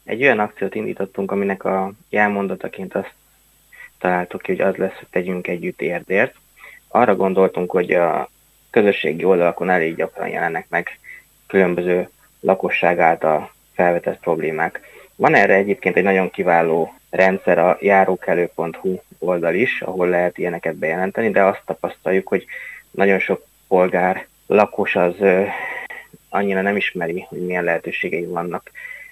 Egy olyan akciót indítottunk, aminek a jelmondataként azt találtuk ki, hogy az lesz, hogy tegyünk együtt érdért. Arra gondoltunk, hogy a közösségi oldalakon elég gyakran jelennek meg különböző lakosság által felvetett problémák. Van erre egyébként egy nagyon kiváló rendszer, a járókelő.hu oldal is, ahol lehet ilyeneket bejelenteni, de azt tapasztaljuk, hogy nagyon sok polgár, lakos az annyira nem ismeri, hogy milyen lehetőségei vannak,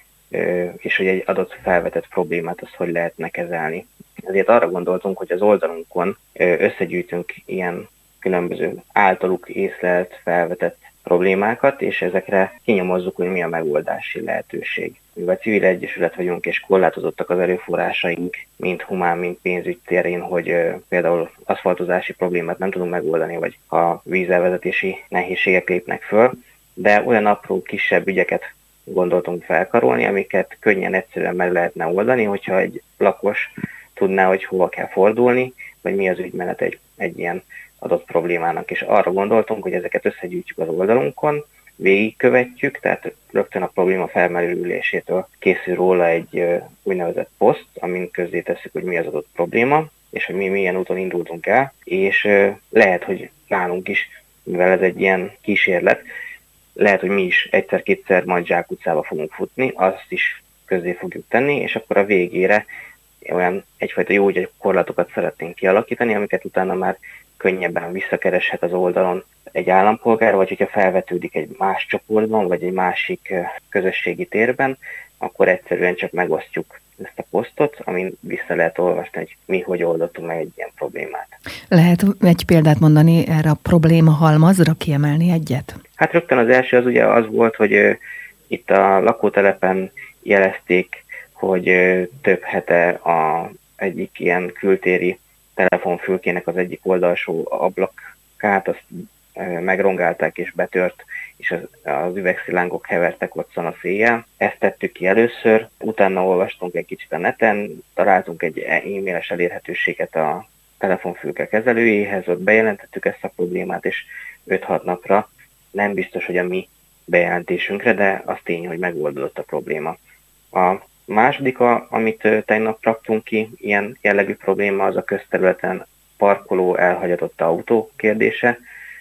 és hogy egy adott felvetett problémát azt hogy lehetne kezelni. Ezért arra gondoltunk, hogy az oldalunkon összegyűjtünk ilyen különböző általuk észlelt, felvetett problémákat, és ezekre kinyomozzuk, hogy mi a megoldási lehetőség. Mivel civil egyesület vagyunk, és korlátozottak az erőforrásaink, mind humán, mind pénzügy terén, hogy például aszfaltozási problémát nem tudunk megoldani, vagy a vízelvezetési nehézségek lépnek föl, de olyan apró, kisebb ügyeket gondoltunk felkarolni, amiket könnyen, egyszerűen meg lehetne oldani, hogyha egy lakos tudná, hogy hova kell fordulni, vagy mi az ügymenet egy ilyen adott problémának. És arra gondoltunk, hogy ezeket összegyűjtjük az oldalunkon, végigkövetjük, tehát rögtön a probléma felmerülésétől készül róla egy úgynevezett poszt, amin közzétesszük, hogy mi az adott probléma, és hogy mi milyen úton indultunk el, és lehet, hogy nálunk is, mivel ez egy ilyen kísérlet, lehet, hogy mi is egyszer-kétszer majd zsákutcába fogunk futni, azt is közzé fogjuk tenni, és akkor a végére olyan egyfajta jó gyakorlatokat szeretnénk kialakítani, amiket utána már könnyebben visszakereshet az oldalon egy állampolgár, vagy hogyha felvetődik egy más csoportban, vagy egy másik közösségi térben, akkor egyszerűen csak megosztjuk ezt a posztot, amin vissza lehet olvasni, hogy mi hogy oldottunk meg egy ilyen problémát. Lehet egy példát mondani erre a probléma halmazra, kiemelni egyet? Hát rögtön az első az ugye az volt, hogy itt a lakótelepen jelezték, hogy több hete egyik ilyen kültéri telefonfülkének az egyik oldalsó ablakát, azt megrongálták és betört, és az üvegszilánkok hevertek ott a széjjel. Ezt tettük ki először, utána olvastunk egy kicsit a neten, találtunk egy e-mailes elérhetőséget a telefonfülke kezelőjéhez, ott bejelentettük ezt a problémát, és 5-6 napra nem biztos, hogy a mi bejelentésünkre, de az tény, hogy megoldódott a probléma. A második, amit tegnap raktunk ki, ilyen jellegű probléma, az a közterületen parkoló elhagyatott autó kérdése,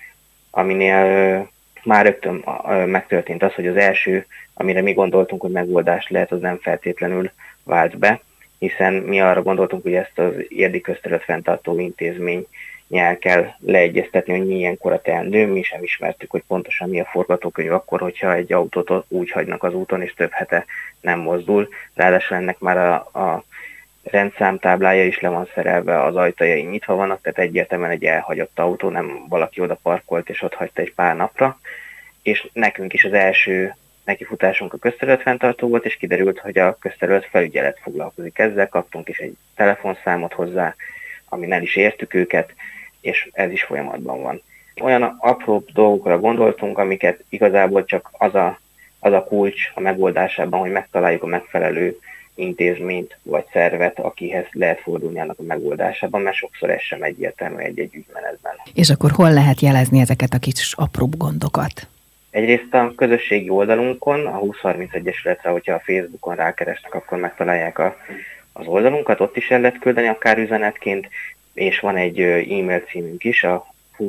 aminél már rögtön megtörtént az, hogy az első, amire mi gondoltunk, hogy megoldás lehet, az nem feltétlenül vált be, hiszen mi arra gondoltunk, hogy ezt az érdi közterület fenntartó intézménnyel kell leegyeztetni, hogy milyenkor a teendő, mi sem ismertük, hogy pontosan mi a forgatókönyv akkor, hogyha egy autót úgy hagynak az úton, és több hete nem mozdul. Ráadásul ennek már a rendszámtáblája is le van szerelve, az ajtajai nyitva vannak, tehát egyértelműen egy elhagyott autó, nem valaki oda parkolt és ott hagyta egy pár napra. És nekünk is az első nekifutásunk a közterületfenntartó volt, és kiderült, hogy a közterület felügyelet foglalkozik ezzel, kaptunk is egy telefonszámot hozzá, amin el is értük őket, és ez is folyamatban van. Olyan apró dolgokra gondoltunk, amiket igazából csak az a kulcs a megoldásában, hogy megtaláljuk a megfelelő intézményt vagy szervet, akihez lehet fordulni annak a megoldásában, mert sokszor ez sem egyértelmű egy-egy ügymenetben. És akkor hol lehet jelezni ezeket a kis apróbb gondokat? Egyrészt a közösségi oldalunkon, a 2030 Egyesületre, hogyha a Facebookon rákeresnek, akkor megtalálják az oldalunkat, ott is el lehet küldeni akár üzenetként, és van egy e-mail címünk is, a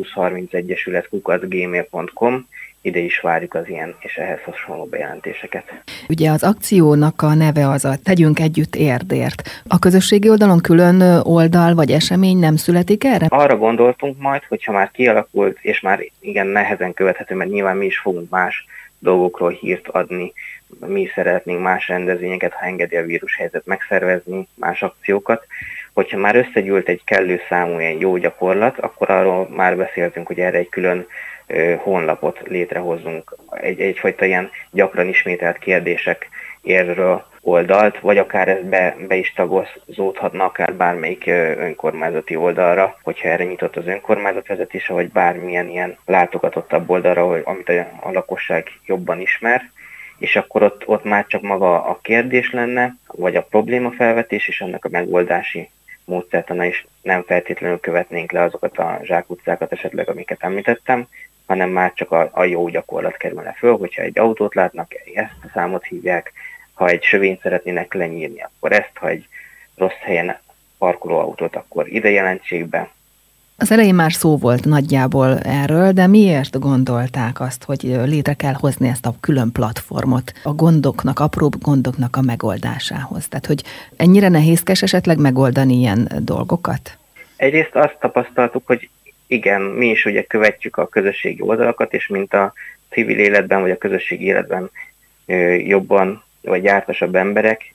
2030egyesület@gmail.com, ide is várjuk az ilyen és ehhez hasonló bejelentéseket. Ugye az akciónak a neve az a Tegyünk együtt érdért. A közösségi oldalon külön oldal vagy esemény nem születik erre? Arra gondoltunk majd, hogyha már kialakult, és már igen nehezen követhető, mert nyilván mi is fogunk más dolgokról hírt adni, mi szeretnénk más rendezvényeket, ha engedi a vírushelyzet megszervezni, más akciókat. Hogyha már összegyűlt egy kellő számú ilyen jó gyakorlat, akkor arról már beszéltünk, hogy erre egy külön honlapot létrehozunk, egyfajta ilyen gyakran ismételt kérdések érről oldalt, vagy akár ez be is tagozódhatna akár bármelyik önkormányzati oldalra, hogyha erre nyitott az önkormányzat vezetése, vagy bármilyen ilyen látogatottabb oldalra, amit a lakosság jobban ismer, és akkor ott már csak maga a kérdés lenne, vagy a problémafelvetés, és annak a megoldási módszertana is nem feltétlenül követnénk le azokat a zsákutcákat esetleg, amiket említettem, hanem már csak a jó gyakorlat kerülne föl, hogyha egy autót látnak, ezt a számot hívják, ha egy sövényt szeretnének lenyírni, akkor ezt, ha egy rossz helyen parkoló autót, akkor ide jelentsék be. Az elején már szó volt nagyjából erről, de miért gondolták azt, hogy létre kell hozni ezt a külön platformot a gondoknak, apróbb gondoknak a megoldásához? Tehát, hogy ennyire nehézkes esetleg megoldani ilyen dolgokat? Egyrészt azt tapasztaltuk, hogy igen, mi is ugye követjük a közösségi oldalakat, és mint a civil életben, vagy a közösségi életben jobban, vagy jártasabb emberek,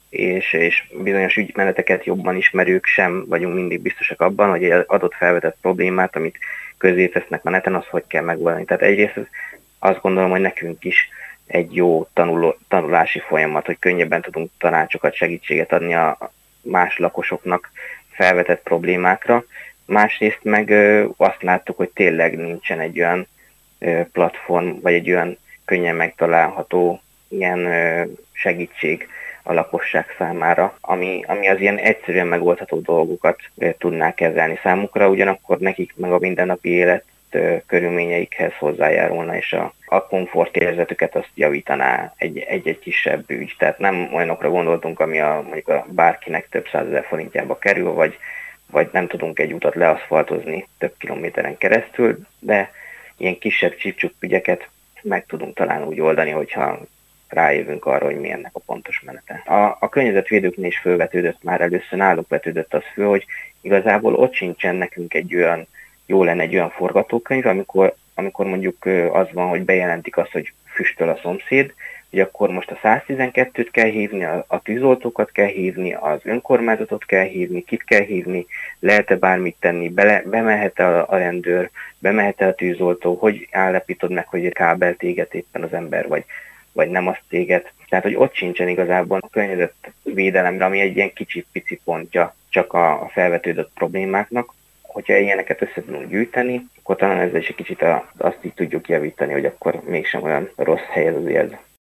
és bizonyos ügymeneteket jobban ismerők sem vagyunk mindig biztosak abban, hogy egy adott felvetett problémát, amit közé tesznek a neten, az hogy kell megoldani. Tehát egyrészt azt gondolom, hogy nekünk is egy jó tanulási folyamat, hogy könnyebben tudunk tanácsokat, segítséget adni a más lakosoknak felvetett problémákra. Másrészt meg azt láttuk, hogy tényleg nincsen egy olyan platform, vagy egy olyan könnyen megtalálható ilyen segítség a lakosság számára, ami az ilyen egyszerűen megoldható dolgokat tudná kezelni számukra, ugyanakkor nekik meg a mindennapi élet körülményeikhez hozzájárulna, és a komfortérzetüket azt javítaná egy kisebb ügy. Tehát nem olyanokra gondoltunk, ami mondjuk a bárkinek több 100 000 forintjába kerül, vagy nem tudunk egy utat leaszfaltozni több kilométeren keresztül, de ilyen kisebb csipcsup ügyeket meg tudunk talán úgy oldani, hogyha rájövünk arra, hogy mi ennek a pontos menete. A környezetvédőknél is fölvetődött, már először náluk vetődött az föl, hogy igazából ott sincsen nekünk jó lenne egy olyan forgatókönyv, amikor mondjuk az van, hogy bejelentik azt, hogy füstöl a szomszéd, hogy akkor most a 112-t kell hívni, a tűzoltókat kell hívni, az önkormányzatot kell hívni, kit kell hívni, lehet-e bármit tenni, bemehet-e a rendőr, bemehet-e a tűzoltó, hogy állapítod meg, hogy kábelt éget éppen az ember, vagy nem azt éget. Tehát, hogy ott sincsen igazából a környezetvédelemre, ami egy ilyen kicsi-pici pontja csak a felvetődött problémáknak. Hogyha ilyeneket össze tudunk gyűjteni, akkor talán ezzel is egy kicsit azt így tudjuk javítani, hogy akkor mégsem olyan rossz hely ez az élet.